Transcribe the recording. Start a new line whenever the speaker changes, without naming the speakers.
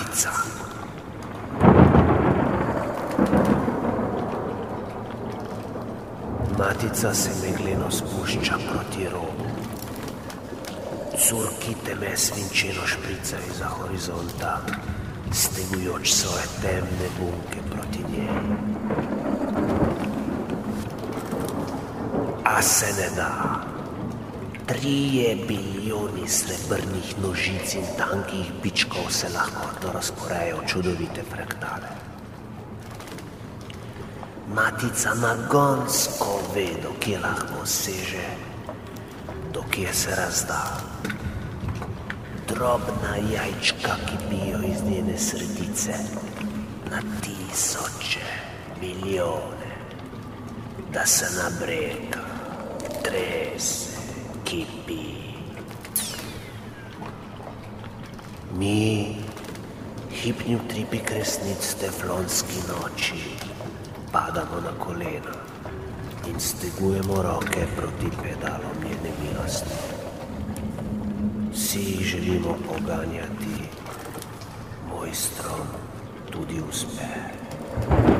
Matica. Matica se megleno spušča proti robu. Curki me svinčeno špricajo za horizonta, stegujoč svoje temne bunke proti njej. A se ne da. 3 bilijoni srebrnih nožic in tankih bičkov se lahko razporejo v čudovite fraktale. Matica nagonsko ve, do kje lahko seže, do kje se razda. Drobna jajčka kipijo iz njene sredice na tisoče, milijone, da se nabreka, trese, kipi. Mi, hipni utripi kresnic teflonski noči, padamo na kolena in stegujemo roke proti pedalom njene milosti. Vsi želimo poganjati, moj strom tudi uspe.